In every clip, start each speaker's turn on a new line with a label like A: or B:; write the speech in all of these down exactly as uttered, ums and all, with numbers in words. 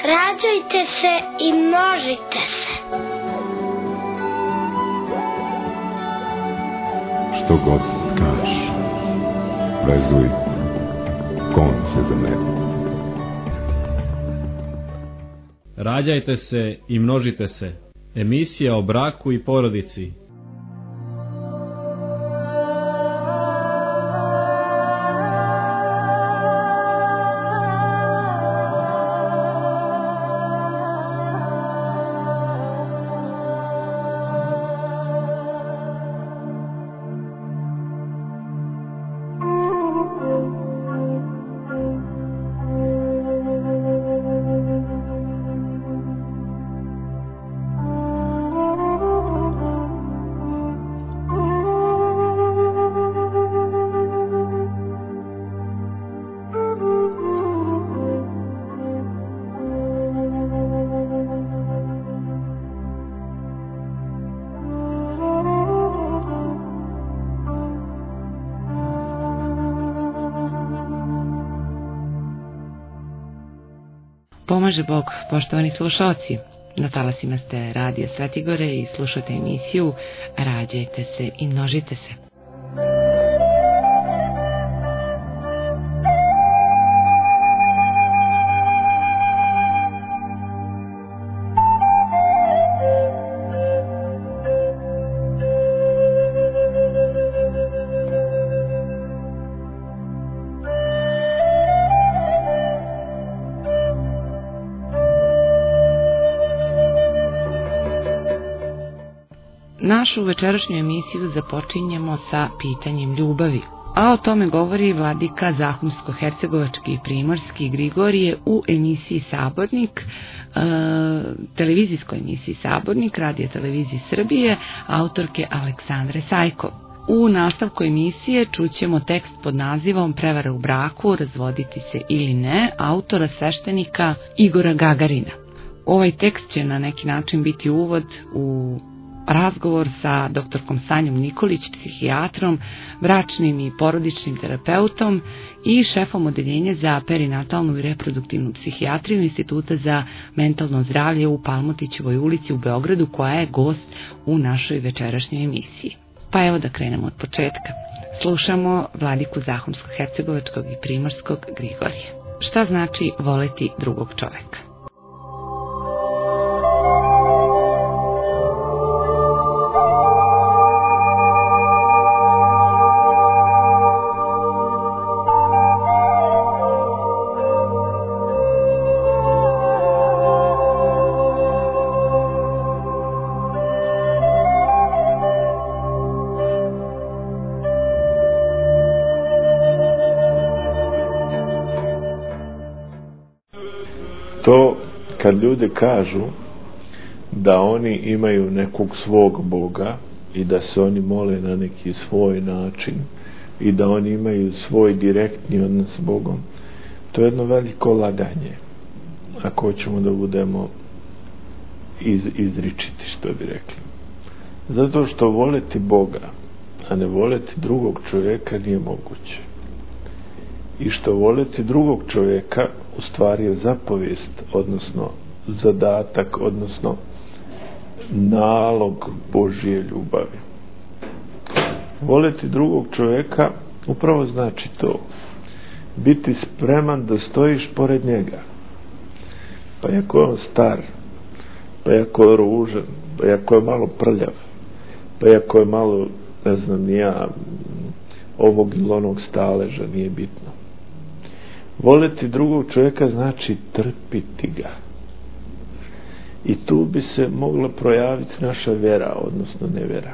A: Rađajte se i množite se.
B: Što god kažeš, vezuj konce za mene.
C: Rađajte se i množite se. Emisija o braku i porodici.
D: Pomaže Bog, poštovani slušalci. Na talasima ste Radio Svetigore i slušate emisiju Rađajte se i množite se. Našu večerašnju emisiju započinjemo sa pitanjem ljubavi, a o tome govori vladika Zahumsko-hercegovački i primorski Grigorije u emisiji Sabornik, e, televizijskoj emisiji Sabornik, Radio televiziji Srbije, autorke Aleksandre Sajko. U nastavku emisije čućemo tekst pod nazivom Prevara u braku, razvoditi se ili ne, autora sveštenika Igora Gagarina. Ovaj tekst će na neki način biti uvod u razgovor sa doktorkom Sanjom Nikolić, psihijatrom, bračnim i porodičnim terapeutom i šefom odeljenja za perinatalnu i reproduktivnu psihijatriju Instituta za mentalno zdravlje u Palmotićevoj ulici u Beogradu, koja je gost u našoj večerašnjoj emisiji. Pa evo da krenemo od početka. Slušamo vladiku Zahumsko-hercegovačkog i primorskog Grigorije. Šta znači voleti drugog čoveka?
E: To kad ljudi kažu da oni imaju nekog svog Boga i da se oni mole na neki svoj način i da oni imaju svoj direktni odnos s Bogom, to je jedno veliko laganje, ako hoćemo da budemo iz, izričiti, što bi rekli. Zato što voleti Boga, a ne voleti drugog čovjeka nije moguće. I što voleti drugog čovjeka u stvari je zapovijest, odnosno zadatak, odnosno nalog Božje ljubavi. Voleti drugog čovjeka upravo znači to: biti spreman da stojiš pored njega, pa ako je on star, pa ako je ružan, pa ako je malo prljav, pa ako je malo, ne znam ni ja, ovog ili onog staleža, nije bitno. Voleti drugog čovjeka znači trpiti ga. I tu bi se mogla projaviti naša vjera, odnosno nevjera.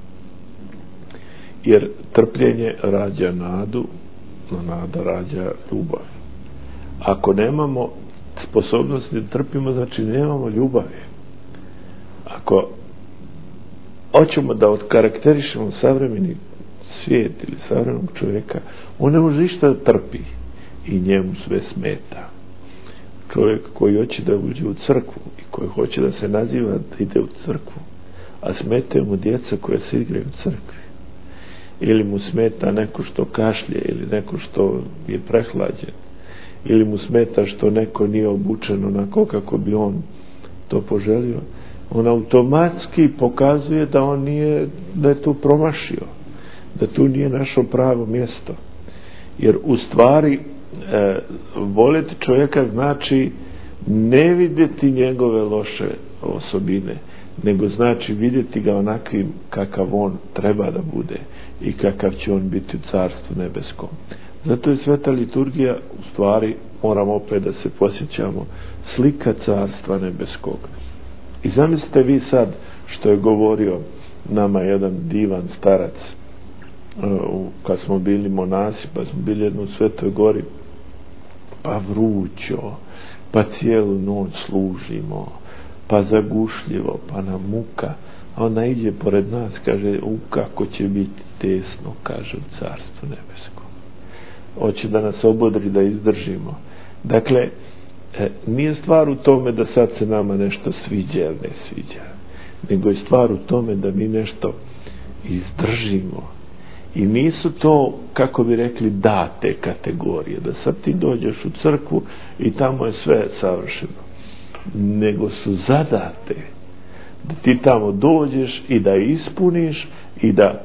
E: Jer trpljenje rađa nadu, no nada rađa ljubav. Ako nemamo sposobnosti da trpimo, znači nemamo ljubavi. Ako hoćemo da odkarakterišemo savremeni svijet ili savremenog čovjeka, on ne može ništa da trpi i njemu sve smeta. Čovjek koji hoće da uđe u crkvu i koji hoće da se naziva da ide u crkvu, a smetaju mu djeca koja se igraju u crkvi, ili mu smeta neko što kašlje ili neko što je prehlađen, ili mu smeta što neko nije obučen onako kako bi on to poželio, on automatski pokazuje da on nije, da je tu promašio, da tu nije našo pravo mjesto. Jer u stvari e, voljeti čovjeka znači ne vidjeti njegove loše osobine, nego znači vidjeti ga onakvim kakav on treba da bude i kakav će on biti u Carstvu nebeskom. Zato je sveta liturgija, u stvari moramo opet da se posjećamo, slika Carstva nebeskog. I zamislite vi sad što je govorio nama jedan divan starac kad smo bili monasi, pa smo bili jedno u Svetoj Gori, pa vrućo, pa cijelu noć služimo, pa zagušljivo, pa nam muka, a ona ide pored nas, kaže, u kako će biti tesno, kaže, u Carstvu nebeskom. Hoće da nas obodri, da izdržimo. Dakle, e, nije stvar u tome da sad se nama nešto sviđa ili ne sviđa, nego je stvar u tome da mi nešto izdržimo. I nisu to, kako bi rekli, date kategorije, da sad ti dođeš u crkvu i tamo je sve savršeno, nego su zadate da ti tamo dođeš i da ispuniš i da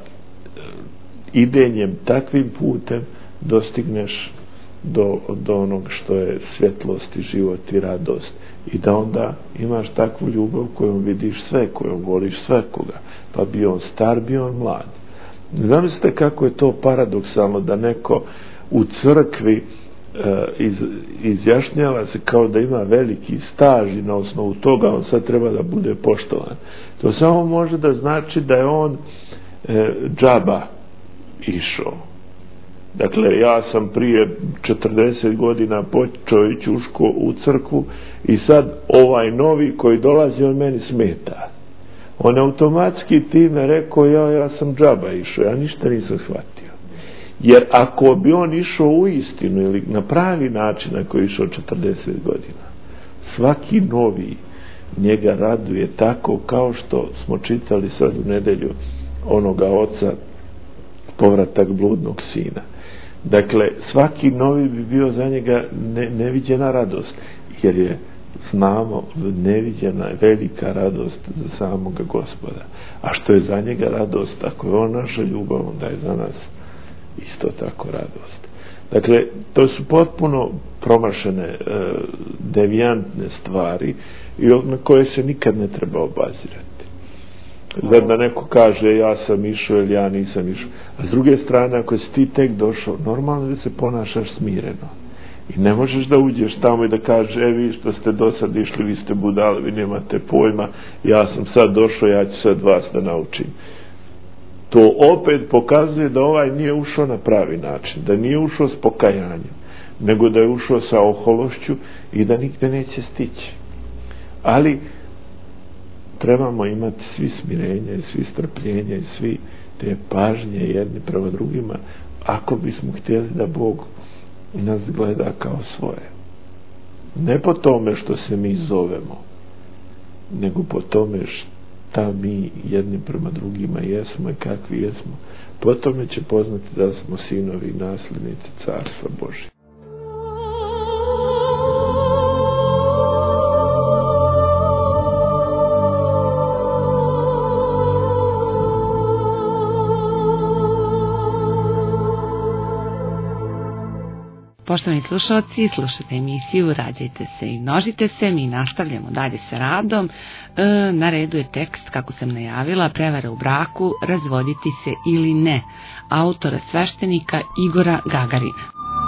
E: idenjem takvim putem dostigneš do, do onog što je svjetlost i život i radost, i da onda imaš takvu ljubav kojom vidiš sve, kojom voliš svakoga, pa bio on star, bio on mlad. Zamislite kako je to paradoksalno da neko u crkvi e, iz, izjašnjava se kao da ima veliki staž i na osnovu toga on sad treba da bude poštovan. To samo može da znači da je on e, džaba išao. Dakle, ja sam prije četrdeset godina počeo ići u školu, u crkvu, i sad ovaj novi koji dolazi, on meni smeta. On automatski time rekao, ja, ja sam džaba išao, ja ništa nisam shvatio. Jer ako bi on išao u istinu ili na pravi način na koji je išao četrdeset godina, svaki novi njega raduje tako kao što smo čitali sad u nedelju onoga oca, povratak bludnog sina. Dakle, svaki novi bi bio za njega ne, neviđena radost, jer je, znamo, neviđena velika radost za samoga Gospoda. A što je za njega radost, ako je on naša ljubav, onda je za nas isto tako radost. Dakle, to su potpuno promašene, e, devijantne stvari i na koje se nikad ne treba obazirati. Zar da neko kaže ja sam išao ili ja nisam išao. A s druge strane, ako si ti tek došao, normalno da se ponašaš smireno. I ne možeš da uđeš tamo i da kaže, e vi što ste do sad išli, vi ste budali, vi nemate pojma, ja sam sad došao, ja ću sad vas da naučim. To opet pokazuje da ovaj nije ušao na pravi način, da nije ušao s pokajanjem, nego da je ušao sa ohološću i da nigde neće stići. Ali trebamo imati svi smirenje, svi strpljenje, svi te pažnje jedni prema drugima, ako bismo htjeli da Bog nas gleda kao svoje. Ne po tome što se mi zovemo, nego po tome šta mi jedni prema drugima jesmo i kakvi jesmo. Po tome će poznati da smo sinovi i nasljednici Carstva Božjeg.
D: Poštovani slušalci, slušate emisiju Rađajte se i množite se. Mi nastavljamo dalje sa radom. E, na redu je tekst, kako sam najavila, Prevara u braku, razvoditi se ili ne, autora sveštenika Igora Gagarina.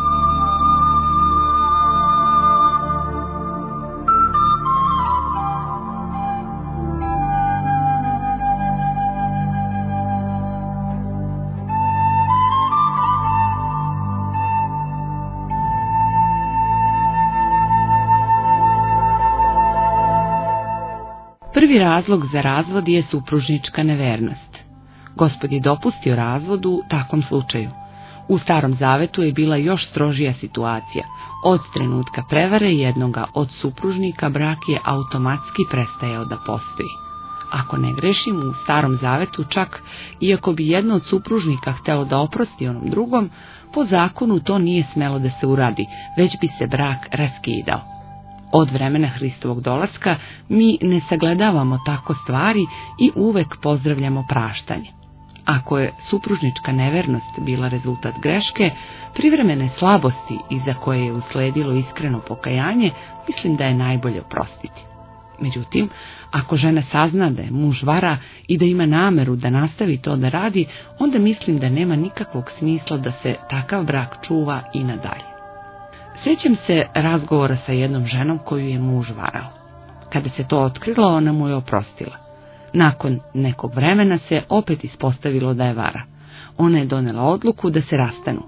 D: Prvi razlog za razvod je supružnička nevernost. Gospod je dopustio razvod u takvom slučaju. U Starom Zavetu je bila još strožija situacija. Od trenutka prevare jednoga od supružnika brak je automatski prestajao da postoji. Ako ne grešim, u Starom Zavetu čak, iako bi jedno od supružnika htelo da oprosti onom drugom, po zakonu to nije smelo da se uradi, već bi se brak raskidao. Od vremena Hristovog dolaska mi ne sagledavamo tako stvari i uvek pozdravljamo praštanje. Ako je supružnička nevernost bila rezultat greške, privremene slabosti iza koje je usledilo iskreno pokajanje, mislim da je najbolje oprostiti. Međutim, ako žena sazna da je muž vara i da ima nameru da nastavi to da radi, onda mislim da nema nikakvog smisla da se takav brak čuva i nadalje. Sjećam se razgovora sa jednom ženom koju je muž varao. Kada se to otkrilo, ona mu je oprostila. Nakon nekog vremena se opet ispostavilo da je vara. Ona je donela odluku da se rastanu.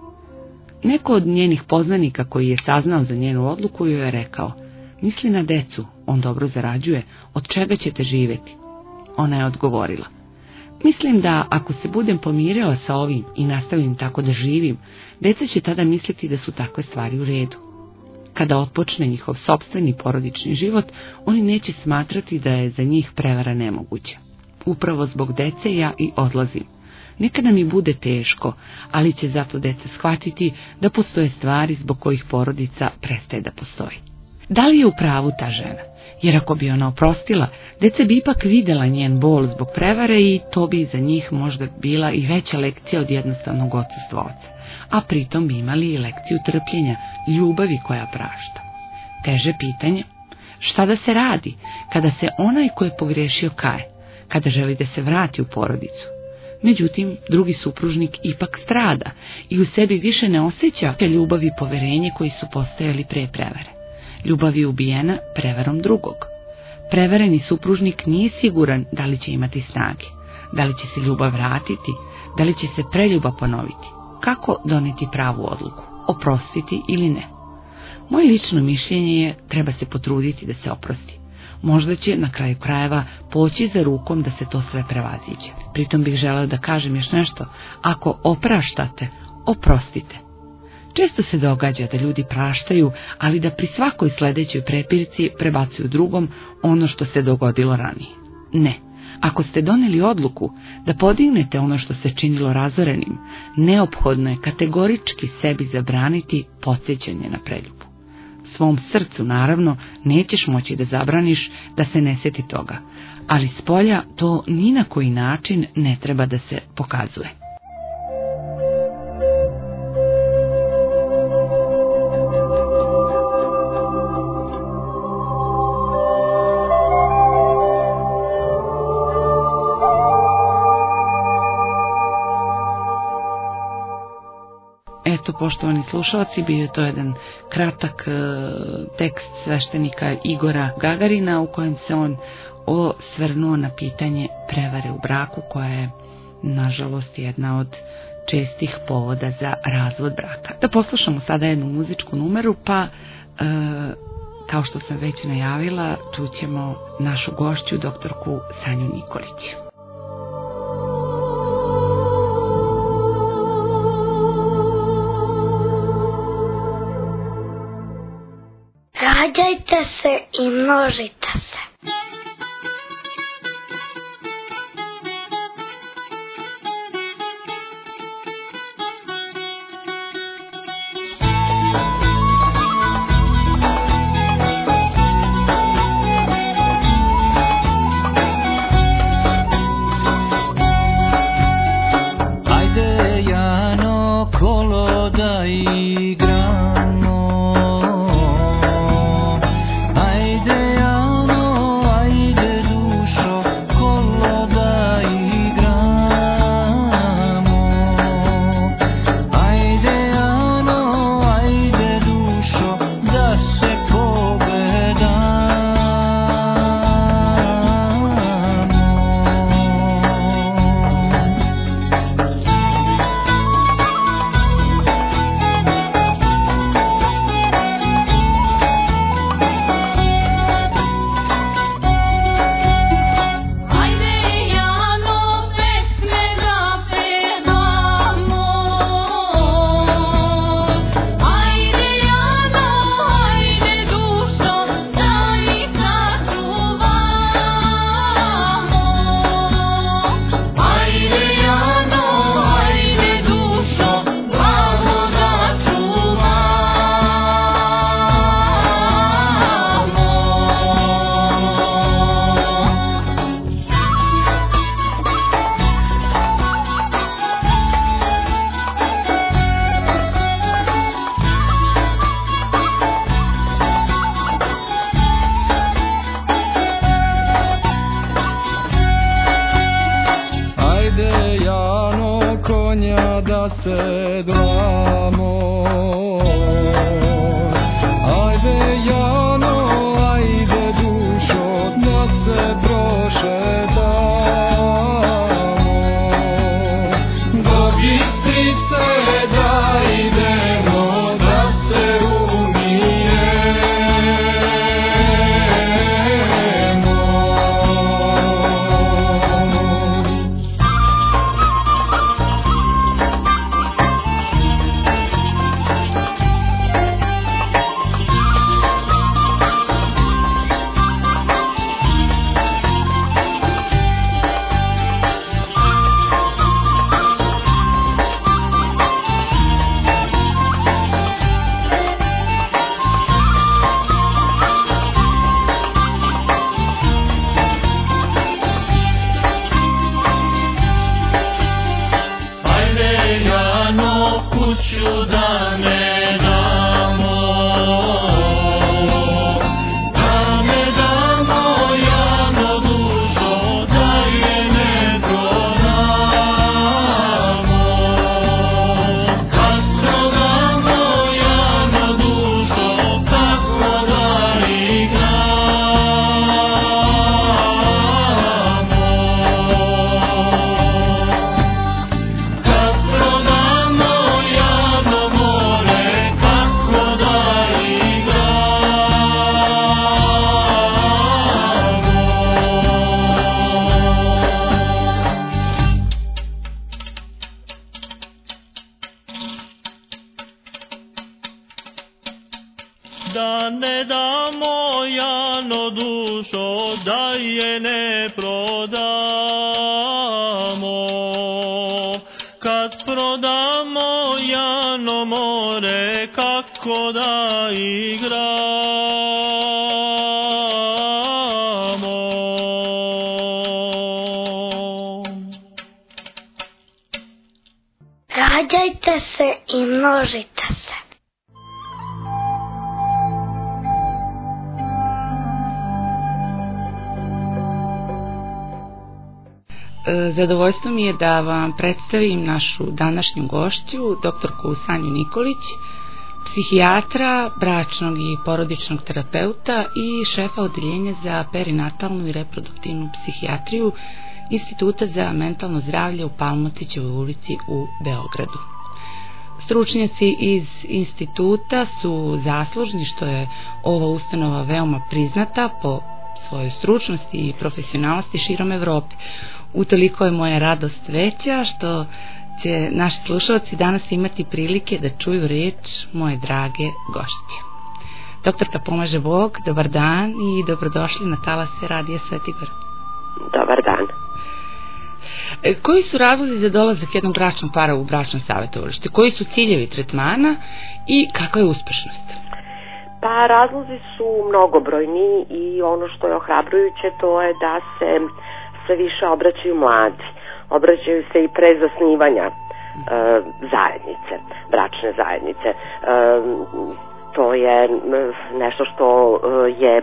D: Neko od njenih poznanika koji je saznao za njenu odluku joj je rekao: misli na decu, on dobro zarađuje, od čega ćete živjeti? Ona je odgovorila: mislim da ako se budem pomirila sa ovim i nastavim tako da živim, deca će tada misliti da su takve stvari u redu. Kada otpočne njihov sopstveni porodični život, oni neće smatrati da je za njih prevara nemoguća. Upravo zbog dece ja i odlazim. Nekada mi bude teško, ali će zato deca shvatiti da postoje stvari zbog kojih porodica prestaje da postoji. Da li je u pravu ta žena? Jer ako bi ona oprostila, deca bi ipak vidjela njen bol zbog prevare i to bi za njih možda bila i veća lekcija od jednostavnog odsustva oca, a pritom bi imali i lekciju trpljenja, ljubavi koja prašta. Teže pitanje: šta da se radi kada se onaj ko je pogriješio kaje, kada želi da se vrati u porodicu? Međutim, drugi supružnik ipak strada i u sebi više ne osjeća ljubav i poverenje koji su postojali pre prevare. Ljubav je ubijena prevarom drugog. Prevareni supružnik nije siguran da li će imati snage, da li će se ljubav vratiti, da li će se preljuba ponoviti. Kako doneti pravu odluku, oprostiti ili ne? Moje lično mišljenje je: treba se potruditi da se oprosti. Možda će na kraju krajeva poći za rukom da se to sve prevaziđe. Pritom bih želeo da kažem još nešto: ako opraštate, oprostite. Često se događa da ljudi praštaju, ali da pri svakoj sljedećoj prepirci prebacuju drugom ono što se dogodilo ranije. Ne, ako ste doneli odluku da podignete ono što se činilo razorenim, neophodno je kategorički sebi zabraniti podsjećanje na preljubu. Svom srcu, naravno, nećeš moći da zabraniš da se ne sjeti toga, ali spolja to ni na koji način ne treba da se pokazuje. Eto, poštovani slušalci, bio je to jedan kratak e, tekst sveštenika Igora Gagarina u kojem se on osvrnuo na pitanje prevare u braku, koja je, nažalost, jedna od čestih povoda za razvod braka. Da poslušamo sada jednu muzičku numeru, pa, e, kao što sam već najavila, čućemo našu gošću, doktorku Sanju Nikolić.
A: Rađajte se i množite se.
F: Ajde, Jano, kolo da igramo. Ajde, Jano. da se dramo. Ajde Jano, ajde dušo, da se prošetamo. Do Bistrice da idemo, da se
G: da ne damo Jano dušo, da je ne prodamo. Kad prodamo Jano more, kako da igramo.
A: Rađajte se i množite se.
D: Zadovoljstvo mi je da vam predstavim našu današnju gošću, doktorku Sanju Nikolić, psihijatra, bračnog i porodičnog terapeuta i šefa odeljenja za perinatalnu i reproduktivnu psihijatriju Instituta za mentalno zdravlje u Palmotićevoj ulici u Beogradu. Stručnjaci iz instituta su zaslužni što je ova ustanova veoma priznata po svojoj stručnosti i profesionalnosti širom Evrope. Utoliko je moja radost veća što će naši slušalci danas imati prilike da čuju reč moje drage gošće. Doktorka pomaže Bog, dobar dan i dobrodošli na talase Radija Svetigor.
H: Dobar dan.
D: Koji su razlozi za dolazak jednog bračnog para u bračno savjetovalište? Koji su ciljevi tretmana i kakva je uspešnost?
H: Pa razlozi su mnogobrojni i ono što je ohrabrujuće to je da se sve više obraćaju mladi. Obraćaju se i pre zasnivanja e, zajednice, bračne zajednice. E, to je nešto što je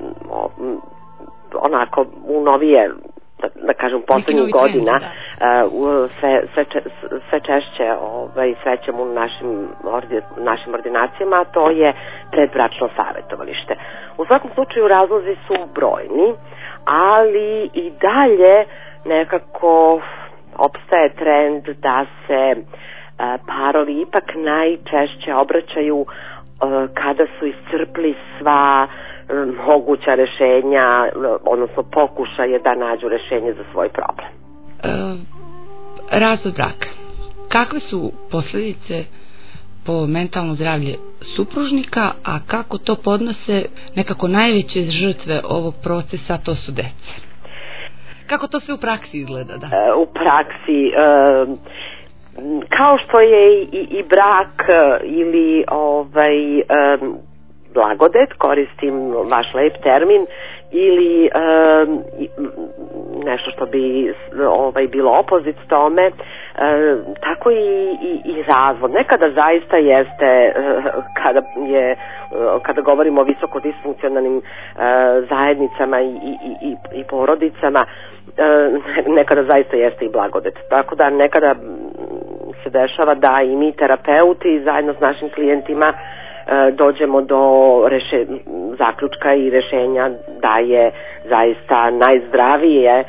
H: onako u novije, da, da kažem, poslednjih godina uh, sve, sve, če, sve češće ovaj, srećemo u našim, ordi, našim ordinacijama, to je predbračno savjetovalište. U svakom slučaju razlozi su brojni, ali i dalje nekako opstaje trend da se uh, parovi ipak najčešće obraćaju uh, kada su iscrpli sva moguća rešenja, odnosno pokušaje da nađu rešenje za svoj problem.
D: E, razvod braka. Kakve su posljedice po mentalno zdravlje supružnika, a kako to podnose nekako najveće žrtve ovog procesa, to su deca? Kako to sve u praksi izgleda? Da?
H: E, u praksi e, kao što je i, i brak ili ovaj e, blagodet, koristim vaš lep termin, ili e, nešto što bi ovaj, bilo opozit tome, e, tako i, i, i razvod. Nekada zaista jeste, e, kada, je, e, kada govorimo o visoko disfunkcionalnim e, zajednicama i, i, i, i porodicama, e, nekada zaista jeste i blagodet. Tako da nekada se dešava da i mi terapeuti zajedno s našim klijentima dođemo do reše, zaključka i rešenja da je zaista najzdravije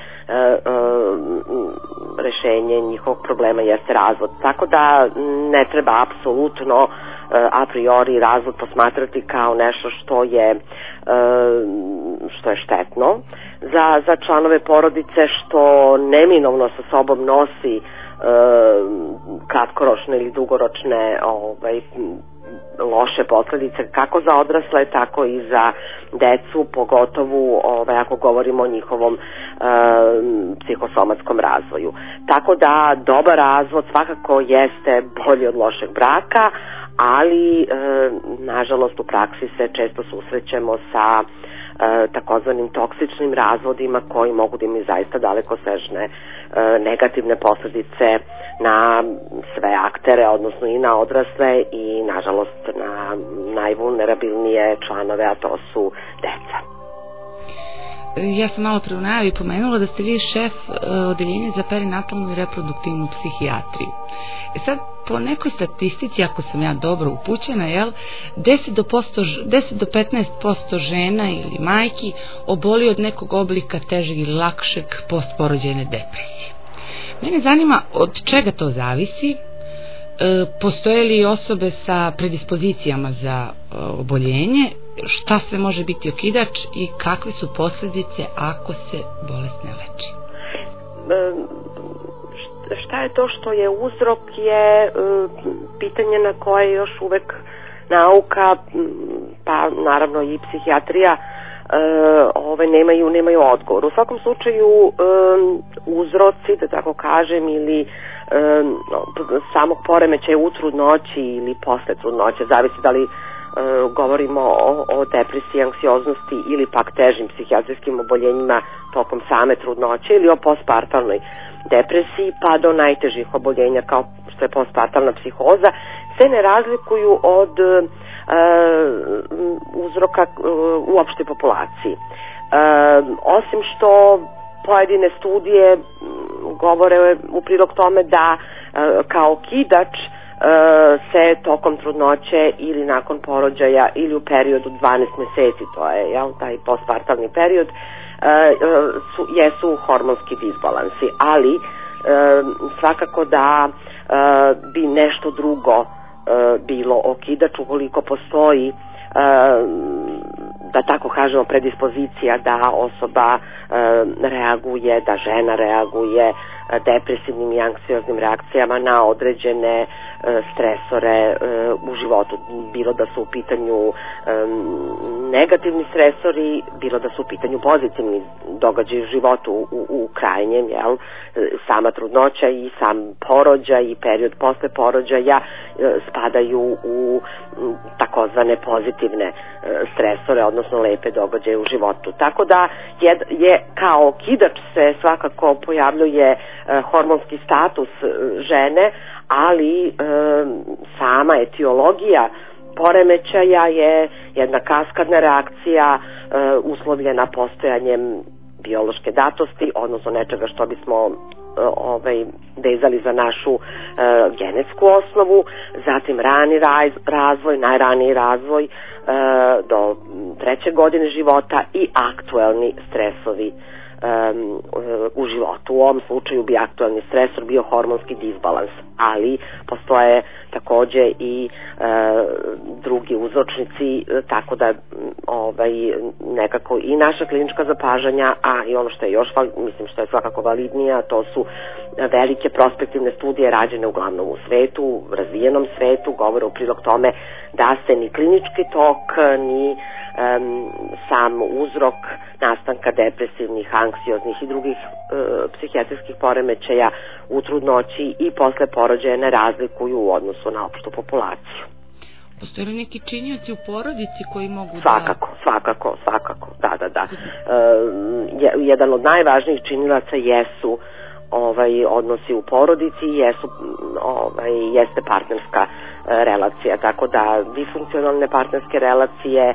H: rešenje njihovog problema jeste razvod. Tako da ne treba apsolutno a priori razvod posmatrati kao nešto što je što je štetno za, za članove porodice, što neminovno sa sobom nosi kratkoročne ili dugoročne ovaj, loše posledice kako za odrasle, tako i za decu, pogotovo ovaj, ako govorimo o njihovom e, psihosomatskom razvoju. Tako da dobar razvod svakako jeste bolji od lošeg braka, ali e, nažalost u praksi se često susrećemo sa e, takozvanim toksičnim razvodima koji mogu da imaju zaista dalekosežne e, negativne posledice na sve aktere, odnosno i na odrasle i nažalost na najvulnerabilnije članove, a to su deca.
D: Ja sam malo pre u najavi pomenula da ste vi šef odeljenja za perinatalnu i reproduktivnu psihijatriju. E sad, po nekoj statistici, ako sam ja dobro upućena, jel, deset do petnaest posto žena ili majki oboli od nekog oblika težeg ili lakšeg postporođajne depresije. Mene zanima od čega to zavisi, e, postoje li osobe sa predispozicijama za e, oboljenje, šta sve može biti okidač i kakve su posljedice ako se bolest ne leči?
H: E, šta je to što je uzrok je e, pitanje na koje još uvek nauka, pa naravno i psihijatrija, Uh, ove, nemaju, nemaju odgovor. U svakom slučaju um, uzroci, da tako kažem, ili um, samog poremećaja u trudnoći ili posle trudnoće, zavisi da li uh, govorimo o, o depresiji, anksioznosti ili pak težim psihijatrijskim oboljenjima tokom same trudnoće ili o postpartalnoj depresiji pa do najtežih oboljenja kao što je postpartalna psihoza, se ne razlikuju od uh, uzroka uh, u opštoj populaciji. Uh, osim što pojedine studije govore u prilog tome da uh, kao okidač uh, se tokom trudnoće ili nakon porođaja ili u periodu dvanaest meseci, to je jel, taj postpartalni period, uh, su, jesu hormonski disbalansi, ali uh, svakako da uh, bi nešto drugo bilo okidač ukoliko postoji da tako kažemo predispozicija da osoba reaguje, da žena reaguje depresivnim i anksioznim reakcijama na određene stresore u životu, bilo da su u pitanju negativni stresori, bilo da su u pitanju pozitivni događaji u životu u, u krajnjem, jel? Sama trudnoća i sam porođaj i period posle porođaja spadaju u takozvane pozitivne stresore, odnosno lepe događaje u životu. Tako da je, je kao okidač se svakako pojavljuje hormonski status žene, ali e, sama etiologija poremećaja je jedna kaskadna reakcija e, uslovljena postojanjem biološke datosti, odnosno nečega što bismo e, ovaj, vezali za našu e, genetsku osnovu, zatim rani raz, razvoj, najraniji razvoj e, do treće godine života i aktuelni stresovi Um, u životu. U ovom slučaju bi aktualni stresor bio hormonski disbalans, ali postoje takođe i e, drugi uzročnici, tako da ovaj, nekako i naša klinička zapažanja, a i ono što je još, mislim što je svakako validnije, a to su velike prospektivne studije rađene uglavnom u svetu, u razvijenom svetu, govore u prilog tome da se ni klinički tok, ni Um, sam uzrok nastanka depresivnih, anksioznih i drugih uh, psihijatrijskih poremećaja u trudnoći i posle porođaja ne razlikuju u odnosu na opštu populaciju.
D: Postoje li neki činioci u porodici koji mogu da...
H: Svakako, svakako, svakako, da, da, da. Uh, jedan od najvažnijih činilaca jesu ovaj, odnosi u porodici, jesu, ovaj, jeste partnerska relacija, tako da disfunkcionalne partnerske relacije,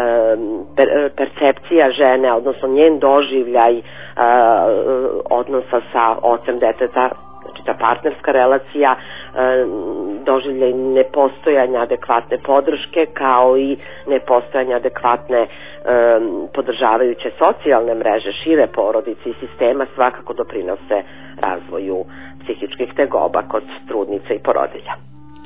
H: per, percepcija žene, odnosno njen doživljaj odnosa sa ocem deteta, znači različita partnerska relacija, doživljaj nepostojanja adekvatne podrške, kao i nepostojanja adekvatne podržavajuće socijalne mreže, šire porodice i sistema svakako doprinose razvoju psihičkih tegoba kod trudnica i porodilja.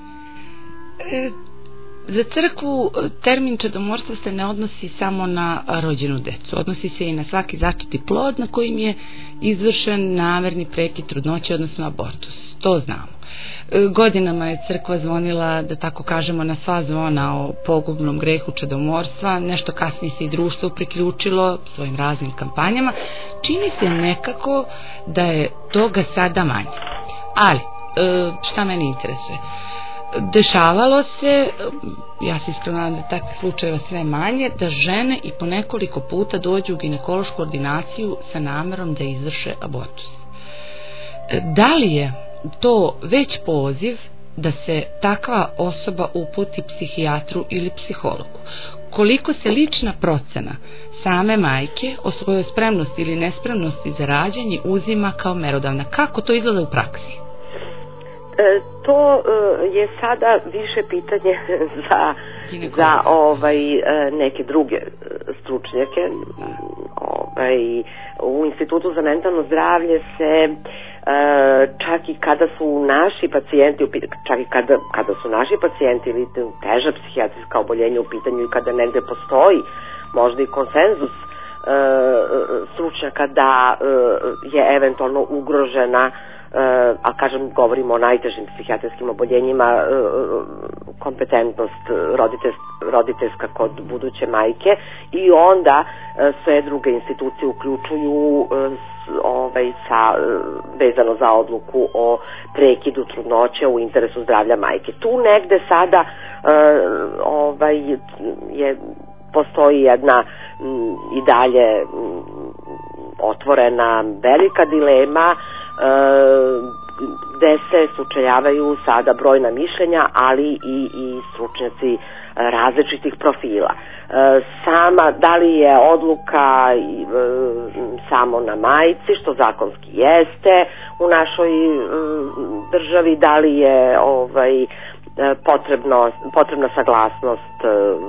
D: E, za crkvu termin čedomorstvo se ne odnosi samo na rođenu decu, odnosi se i na svaki začeti plod na kojim je izvršen namerni prekid trudnoće, odnosno abortus. To znamo. E, godinama je crkva zvonila, da tako kažemo, na sva zvona o pogubnom grehu čedomorstva, nešto kasnije se i društvo priključilo svojim raznim kampanjama. Čini se nekako da je toga sada manje. Ali, e, šta mene interesuje? Dešavalo se, ja se iskreno nadam da takvih slučajeva sve manje, da žene i po nekoliko puta dođu u ginekološku ordinaciju sa namerom da izvrše abortus. Da li je to već poziv da se takva osoba uputi psihijatru ili psihologu? Koliko se lična procena same majke o svojoj spremnosti ili nespremnosti za rađanje uzima kao merodavna? Kako to izgleda u praksi?
H: E, to e, je sada više pitanje za, za ovaj, neke druge stručnjake. Ovaj, u Institutu za mentalno zdravlje se e, čak i kada su naši pacijenti, čak i kada, kada su naši pacijenti ili teža psihijatrijska oboljenja u pitanju i kada negde postoji možda i konsenzus e, stručnjaka da e, je eventualno ugrožena, a kažem, govorimo o najtežim psihijatrijskim oboljenjima, kompetentnost roditeljska kod buduće majke, i onda sve druge institucije uključuju ovaj, sa, vezano za odluku o prekidu trudnoće u interesu zdravlja majke. Tu negde sada ovaj, je, postoji jedna i dalje otvorena velika dilema gde se sučeljavaju sada brojna mišljenja, ali i, i stručnjaci različitih profila. Sama, da li je odluka samo na majci, što zakonski jeste u našoj državi, da li je ovaj, potrebno, potrebna saglasnost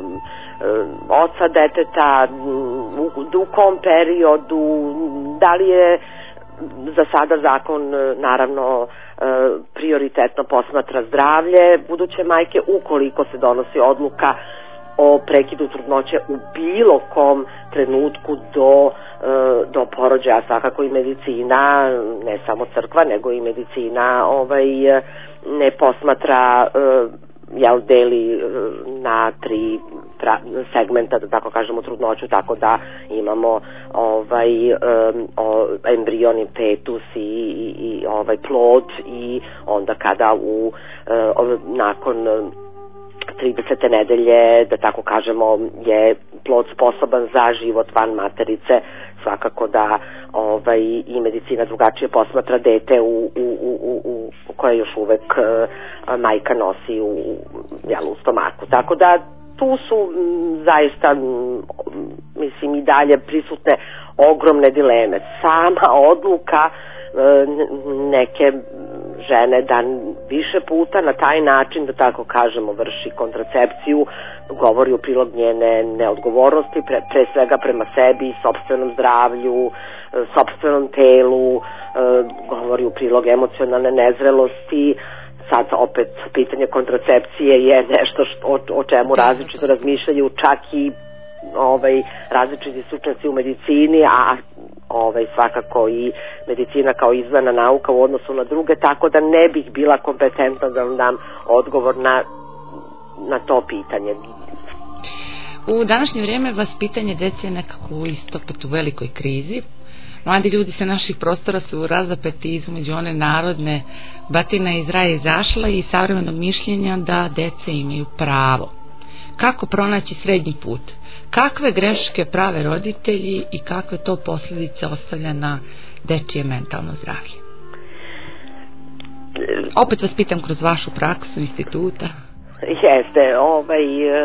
H: oca deteta, u, u kom periodu, da li je za sada zakon naravno prioritetno posmatra zdravlje buduće majke ukoliko se donosi odluka o prekidu trudnoće u bilo kom trenutku do, do porođaja. Svakako i medicina, ne samo crkva, nego i medicina ovaj, ne posmatra, jel, deli na tri segmenta, da tako kažemo, trudnoću, tako da imamo ovaj um, o, embrion i fetus i, i, i ovaj plod, i onda kada u uh, nakon tridesete nedelje, da tako kažemo, je plod sposoban za život van materice, svakako da ovaj, i medicina drugačije posmatra dete u, u, u, u, u koje još uvek uh, majka nosi u, jel, u stomaku. Tako da tu su m, zaista, m, mislim, i dalje prisutne ogromne dileme. Sama odluka e, neke žene da više puta na taj način, da tako kažemo, vrši kontracepciju, govori u prilog njene neodgovornosti, pre, pre svega prema sebi, sopstvenom zdravlju, sopstvenom telu, e, govori u prilog emocionalne nezrelosti. Sad opet pitanje kontracepcije je nešto što, o, o čemu različito razmišljaju čak i ovaj, različiti stručnjaci u medicini, a ovaj, svakako i medicina kao izdvojena nauka u odnosu na druge, tako da ne bih bila kompetentna da vam dam odgovor na, na to pitanje.
D: U današnje vrijeme vaspitanje dece je nekako isto opet u velikoj krizi. Mladi ljudi sa naših prostora su razapeti između one narodne batina iz raja izašla i savremenog mišljenja da dece imaju pravo. Kako pronaći srednji put? Kakve greške prave roditelji i kakve to posljedice ostavlja na dečije mentalno zdravlje? Opet vas pitam kroz vašu praksu instituta.
H: Jeste, ovaj,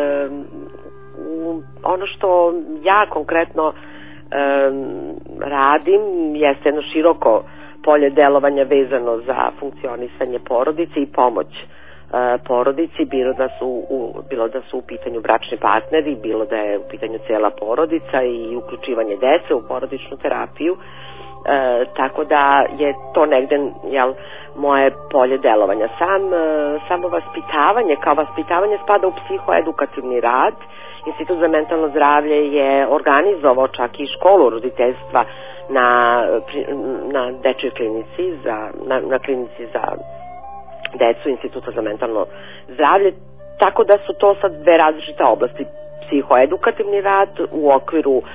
H: ono što ja konkretno radim jeste jedno široko polje delovanja vezano za funkcionisanje porodice i pomoć porodici, bilo da su u, bilo da su u pitanju bračni partneri, bilo da je u pitanju cela porodica i uključivanje dece u porodičnu terapiju. E, tako da je to negde, jel, moje polje delovanja. Sam, samo vaspitavanje, kao vaspitavanje spada u psihoedukativni rad. Institut za mentalno zdravlje je organizovao čak i školu roditeljstva na, na dečjoj klinici, za, na, na klinici za decu Instituta za mentalno zdravlje, tako da su to sad dve različite oblasti. Psihoedukativni rad u okviru uh,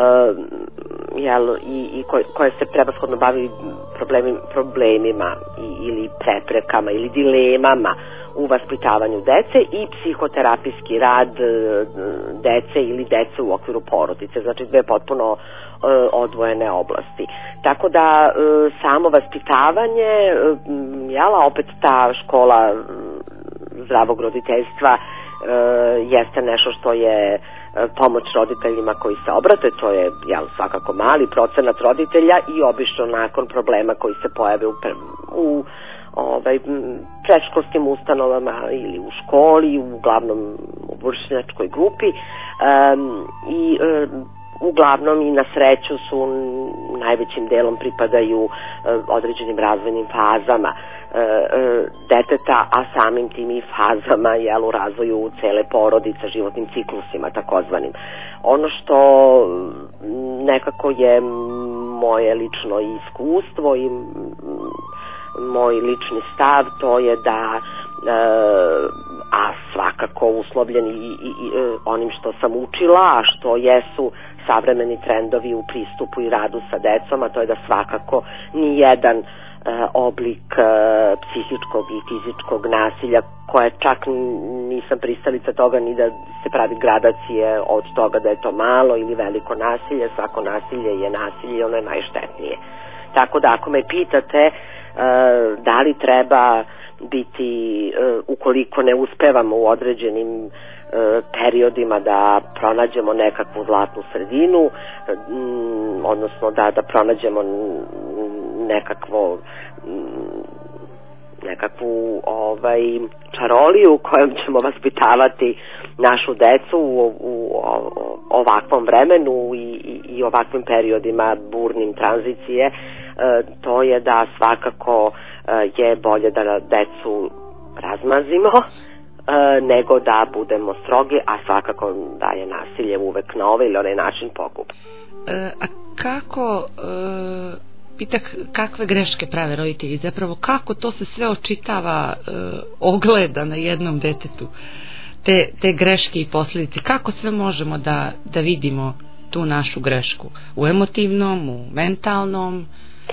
H: jel, i, i koje, koje se prevashodno bavi problemi, problemima i, ili preprekama ili dilemama u vaspitavanju dece, i psihoterapijski rad uh, dece ili dece u okviru porodice, znači dve potpuno uh, odvojene oblasti. Tako da uh, samo vaspitavanje, uh, jela, opet ta škola uh, zdravog roditeljstva Uh, jeste nešto što je uh, pomoć roditeljima koji se obrate, to je, jel, svakako mali procenat roditelja i obično nakon problema koji se pojave u, u ovaj, predškolskim ustanovama ili u školi, uglavnom u vršnjačkoj grupi, um, i um, uglavnom i na sreću su najvećim delom pripadaju uh, određenim razvojnim fazama uh, uh, deteta, a samim tim i fazama, jel, u razvoju cele porodice, životnim ciklusima takozvanim. Ono što nekako je moje lično iskustvo i moj lični stav, to je da uh, a svakako uslovljen i, i, i onim što sam učila, a što jesu savremeni trendovi u pristupu i radu sa decom, a to je da svakako ni jedan e, oblik e, psihičkog i fizičkog nasilja, koje čak nisam pristalica toga ni da se pravi gradacije od toga da je to malo ili veliko nasilje, svako nasilje je nasilje i ono je najštetnije. Tako da ako me pitate e, da li treba biti, e, ukoliko ne uspevamo u određenim periodima da pronađemo nekakvu zlatnu sredinu, odnosno da, da pronađemo nekakvo nekakvu ovaj, čaroliju kojom ćemo vaspitavati našu decu u, u, u ovakvom vremenu i, i, i ovakvim periodima burnim tranzicije, to je da svakako je bolje da decu razmazimo E, nego da budemo strogi, a svakako da je nasilje uvek na ovaj ili onaj način pogub.
D: E, a kako, e, pitak, kakve greške prave roditelji? Zapravo kako to se sve očitava, e, ogleda na jednom detetu? Te, te greške i posljedice, kako sve možemo da, da vidimo tu našu grešku? U emotivnom, u mentalnom?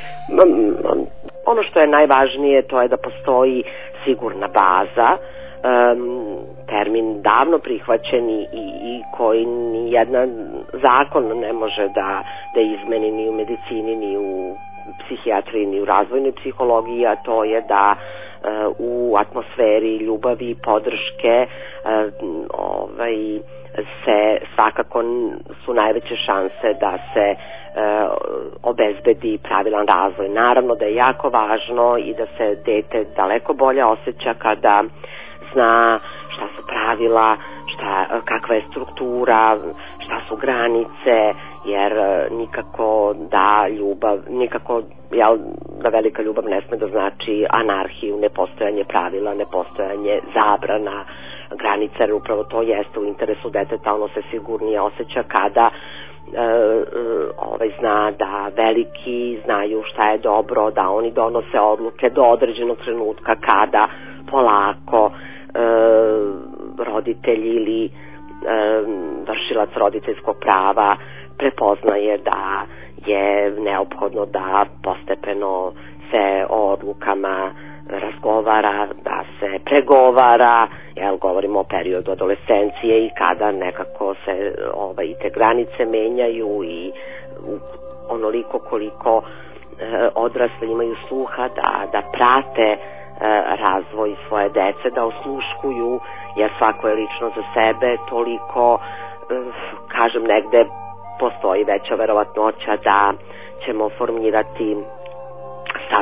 H: Ono što je najvažnije, to je da postoji sigurna baza, Um, termin davno prihvaćen i, i koji ni jedan zakon ne može da, da izmeni ni u medicini, ni u psihijatriji, ni u razvojnoj psihologiji, a to je da uh, u atmosferi ljubavi i podrške uh, ovaj, se svakako su najveće šanse da se uh, obezbedi pravilan razvoj. Naravno da je jako važno i da se dete daleko bolje osjeća kada zna šta su pravila, šta, kakva je struktura, šta su granice, jer nikako da ljubav, nikako jel, da velika ljubav ne sme da znači anarhiju, nepostojanje pravila, nepostojanje zabrana, granica, jer upravo to jeste u interesu deteta, ono se sigurnije osjeća kada e, ovaj, zna da veliki znaju šta je dobro, da oni donose odluke do određenog trenutka kada polako E, roditelj ili e, vršilac roditeljskog prava prepoznaje da je neophodno da postepeno se o odlukama razgovara, da se pregovara, jel, govorimo o periodu adolescencije i kada nekako se ovaj, te granice menjaju i onoliko koliko e, odrasli imaju sluha da, da prate razvoj svoje dece, da osluškuju, jer svako je lično za sebe, toliko, kažem, negde postoji veća verovatnoća da ćemo formirati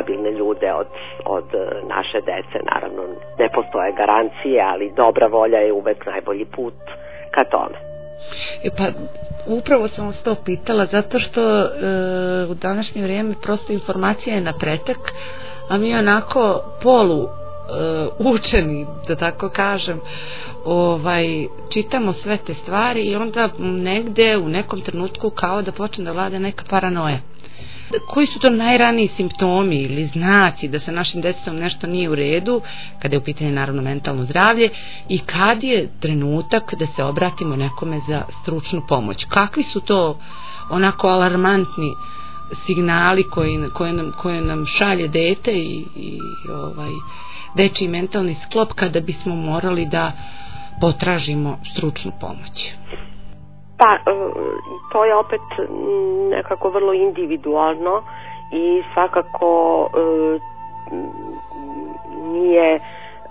H: stabilne ljude od, od naše dece. Naravno, ne postoje garancije, ali dobra volja je uvek najbolji put ka tome.
D: E pa, upravo sam vas to pitala, zato što e, u današnje vrijeme prosto informacija je na pretek, a mi onako polu e, učeni, da tako kažem, ovaj, čitamo sve te stvari i onda negde u nekom trenutku kao da počne da vlada neka paranoja. Koji su to najraniji simptomi ili znaci da sa našim djetetom nešto nije u redu, kada je u pitanju naravno mentalno zdravlje, i kad je trenutak da se obratimo nekome za stručnu pomoć? Kakvi su to onako alarmantni signali koji, koje, nam, koje nam šalje dete i, i ovaj, dečiji mentalni sklop kada bismo morali da potražimo stručnu pomoć?
H: Pa, to je opet nekako vrlo individualno i svakako nije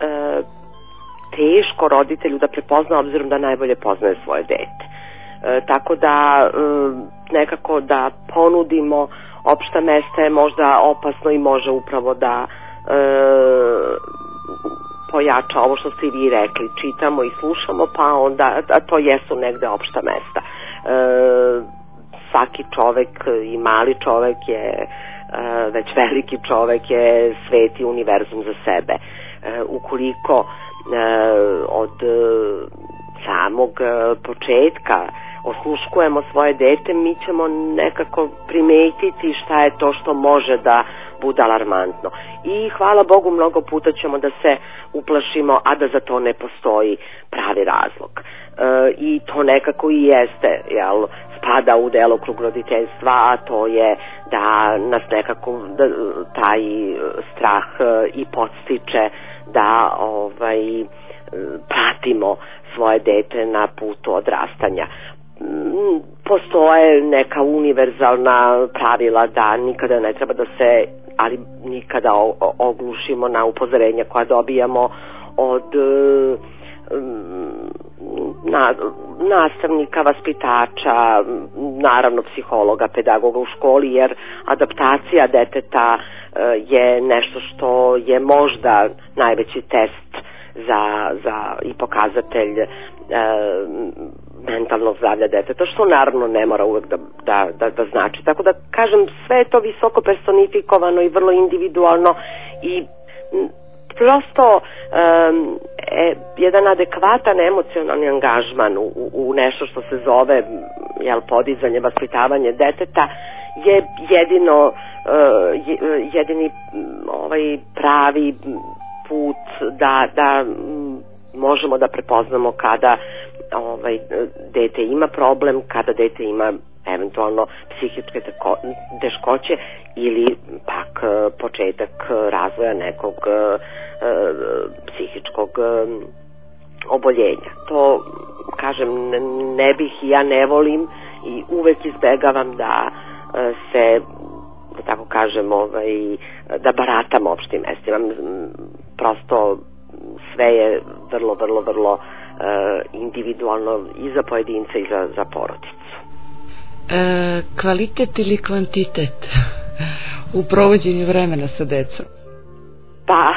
H: teško roditelju da prepozna, obzirom da najbolje poznaje svoje dete. Tako da nekako da ponudimo opšta mesta je možda opasno i može upravo da pojača ovo što ste i vi rekli, čitamo i slušamo, pa onda, a to jesu negde opšta mesta. E, svaki čovek i mali čovek je, e, već veliki čovek je svet i univerzum za sebe. E, ukoliko e, od samog početka osluškujemo svoje dete, mi ćemo nekako primetiti šta je to što može da bude alarmantno. I hvala Bogu, mnogo puta ćemo da se uplašimo, a da za to ne postoji pravi razlog. E, I to nekako i jeste, jel, spada u delokrug roditeljstva, a to je da nas nekako da, taj strah i podstiče da ovaj, pratimo svoje dete na putu odrastanja. Postoje neka univerzalna pravila da nikada ne treba da se, ali nikada oglušimo na upozorenja koja dobijamo od na, nastavnika, vaspitača, naravno psihologa, pedagoga u školi, jer adaptacija deteta je nešto što je možda najveći test za, za i pokazatelj e, mentalnog zdravlja deteta, što naravno ne mora uvek da, da, da, da znači. Tako da kažem, sve je to visoko personifikovano i vrlo individualno i prosto um, e, jedan adekvatan emocionalni angažman u, u nešto što se zove, jel, podizanje, vaspitavanje deteta je jedino uh, jedini ovaj pravi put da, da možemo da prepoznamo kada ovaj dete ima problem, kada dete ima eventualno psihičke teškoće ili pak početak razvoja nekog uh, psihičkog uh, oboljenja. To, kažem, ne bih i ja ne volim i uvek izbegavam da uh, se, da tako kažem, ovaj, da baratam opštim mestima. Prosto sve je vrlo, vrlo, vrlo uh, individualno i za pojedinca i za, za porodicu.
D: E, kvalitet ili kvantitet u provođenju vremena sa decom?
H: Pa,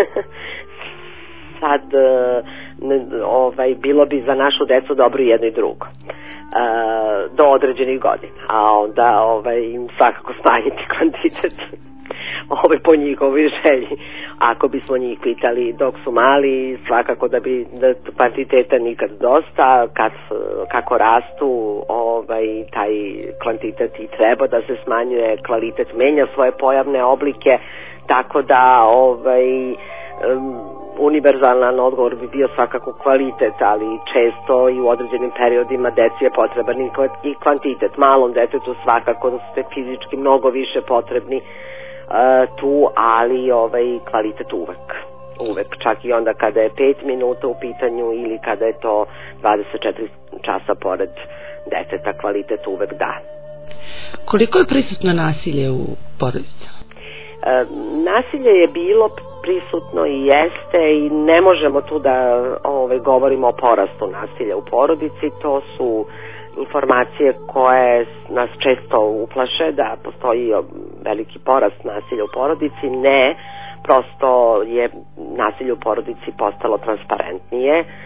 H: sad ovaj, bilo bi za našu decu dobro jedno i drugo. E, do određenih godina, a onda ovaj, im svakako smanjiti kvantitet ovaj, po njihovoj želji. Ako bismo njih pitali dok su mali, svakako da bi da kvantiteta nikad dosta, kad, kako rastu, ovaj, taj kvantitet i treba da se smanjuje, kvalitet menja svoje pojavne oblike, tako da ovaj, um, univerzalan odgovor bi bio svakako kvalitet, ali često i u određenim periodima deci je potreban i kvantitet. Malom detetu svakako da ste fizički mnogo više potrebni uh, tu, ali ovaj kvalitet uvek. Uvek, čak i onda kada je pet minuta u pitanju ili kada je to dvadeset četiri časa pored deteta, kvalitet uvek da.
D: Koliko je prisutno nasilje u porodici?
H: E, nasilje je bilo prisutno i jeste i ne možemo tu da ove, govorimo o porastu nasilja u porodici. To su informacije koje nas često uplaše da postoji veliki porast nasilja u porodici. Ne, prosto je nasilje u porodici postalo transparentnije, e,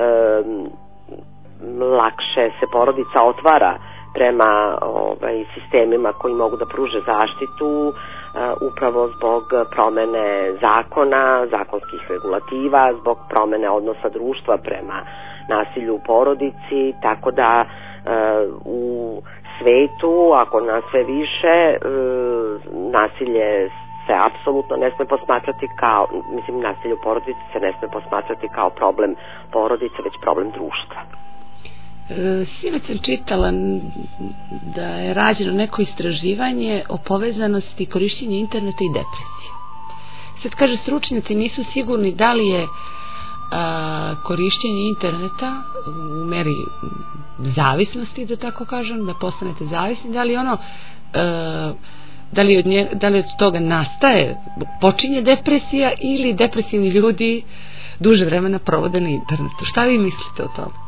H: lakše se porodica otvara prema ovaj, sistemima koji mogu da pruže zaštitu, uh, upravo zbog promene zakona, zakonskih regulativa, zbog promene odnosa društva prema nasilju u porodici, tako da uh, u svetu, ako na sve više, uh, nasilje se apsolutno ne sme posmatrati kao, mislim, nasilje u porodici se ne sme posmatrati kao problem porodice, već problem društva.
D: Sinoć sam čitala da je rađeno neko istraživanje o povezanosti korišćenja interneta i depresije. Sad kaže, stručnjaci nisu sigurni da li je a, korišćenje interneta u meri zavisnosti, da tako kažem, da postanete zavisni, da li ono a, da li od nje, da li od toga nastaje, počinje depresija ili depresivni ljudi duže vremena provode na internetu. Šta vi mislite o tome?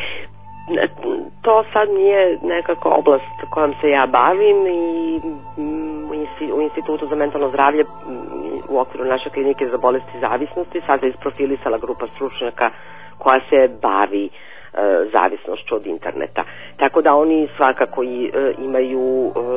H: To sad nije nekako oblast kojom se ja bavim i u Institutu za mentalno zdravlje u okviru naše klinike za bolesti zavisnosti sad je isprofilisala grupa stručnjaka koja se bavi e, zavisnošću od interneta. Tako da oni svakako i, e, imaju e,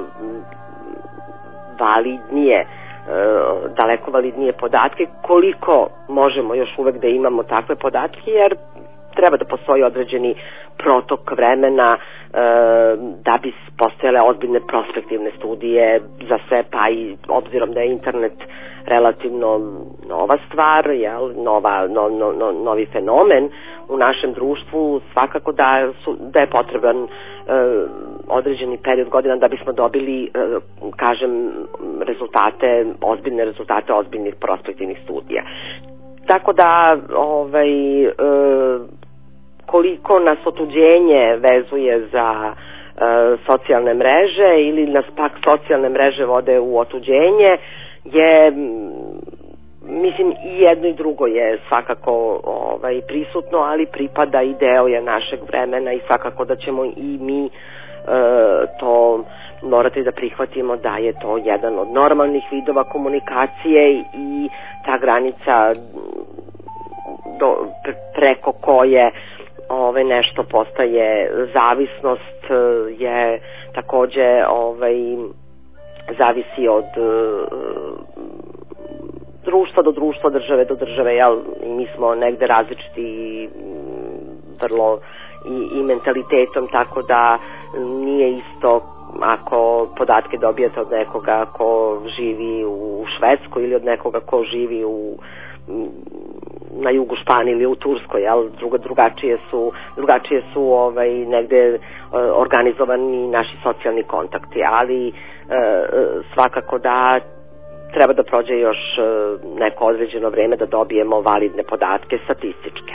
H: validnije e, daleko validnije podatke, koliko možemo još uvek da imamo takve podatke, jer treba da postoji određeni protok vremena e, da bi postojale ozbiljne prospektivne studije za sve, pa i obzirom da je internet relativno nova stvar, jel, nova, no, no, no, novi fenomen u našem društvu, svakako da, su, da je potreban e, određeni period godina da bismo dobili, e, kažem, rezultate, ozbiljne rezultate ozbiljnih prospektivnih studija. Tako da, ovaj, e, koliko nas otuđenje vezuje za e, socijalne mreže ili nas pak socijalne mreže vode u otuđenje je, mislim, i jedno i drugo je svakako ovaj, prisutno, ali pripada i deo je našeg vremena i svakako da ćemo i mi e, to morati da prihvatimo da je to jedan od normalnih vidova komunikacije i ta granica do, preko koje ovaj, nešto postaje zavisnost je takođe ovaj, zavisi od uh, društva do društva, države do države, jel, i mi smo negde različiti i vrlo i, i mentalitetom, tako da nije isto ako podatke dobijete od nekoga ko živi u Švedskoj ili od nekoga ko živi u na jugu Španije ili u Turskoj, jel, druga, drugačije su, drugačije su ovaj, negde uh, organizovani naši socijalni kontakti, ali uh, svakako da treba da prođe još uh, neko određeno vreme da dobijemo validne podatke statističke.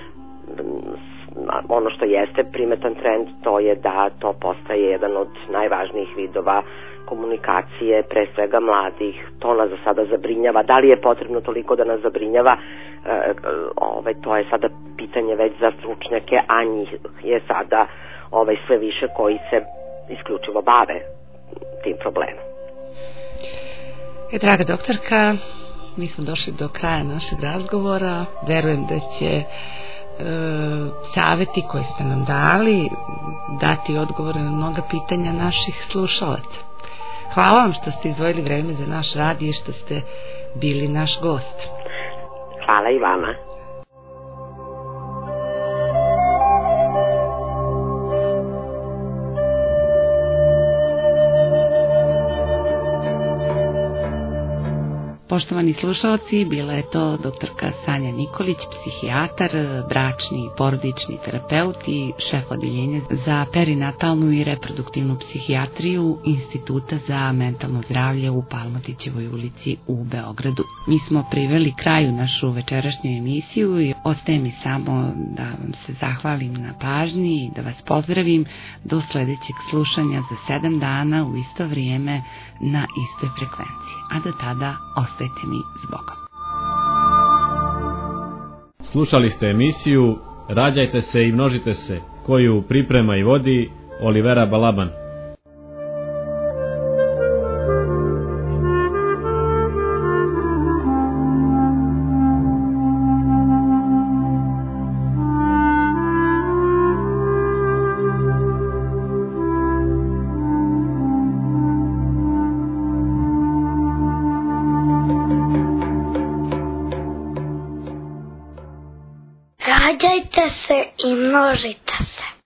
H: Ono što jeste primetan trend, to je da to postaje jedan od najvažnijih vidova komunikacije, pre svega mladih. To nas za sada zabrinjava. Da li je potrebno toliko da nas zabrinjava, e, ovaj, to je sada pitanje već za stručnjake, a njih je sada ovaj, sve više koji se isključivo bave tim problemom.
D: E, draga doktorka, mi smo došli do kraja našeg razgovora. Verujem da će e, saveti koje ste nam dali dati odgovore na mnoga pitanja naših slušalaca. Hvala vam što ste izdvojili vreme za naš rad i što ste bili naš gost.
H: Hvala i vama.
D: Poštovani slušalci, bila je to doktorka Sanja Nikolić, psihijatar, bračni i porodični terapeut i šef odeljenja za perinatalnu i reproduktivnu psihijatriju Instituta za mentalno zdravlje u Palmotićevoj ulici u Beogradu. Mi smo priveli kraju našu večerašnju emisiju i ostaje mi samo da vam se zahvalim na pažnji i da vas pozdravim do sledećeg slušanja za sedam dana u isto vrijeme na istoj frekvenciji. A do tada ostajte mi s Bogom.
C: Slušali ste emisiju Rađajte se i množite se, koju priprema i vodi Olivera Balaban.
A: Rađajte se i množite se.